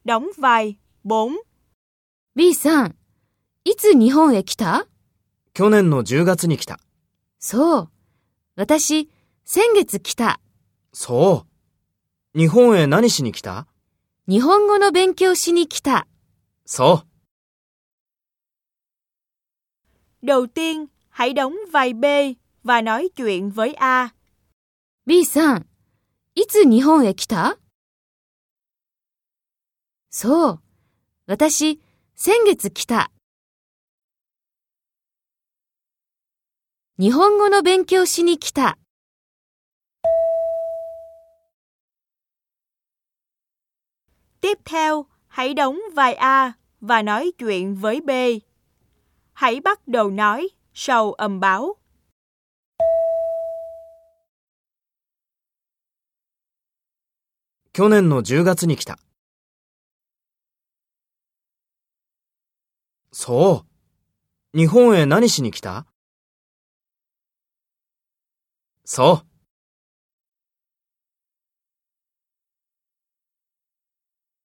đóng vai 4。 B さん、いつ日本へ来た？ 去年の10月に来た。 そう。私、先月来た。 そう。日本へ何しに来た？ 日本語の勉強しに来た。 そう。 Đầu tiên, hãy đóng vai B và nói chuyện với A. B さん、いつ日本へ来た？そう。私、先月来た。日本語の勉強しに来た。 Tiếp theo, hãy đóng vai A và nói chuyện với B. Hãy bắt đầu nói sau âm báo. 去年の10月に来た。そう。日本へ何しに来た？そう。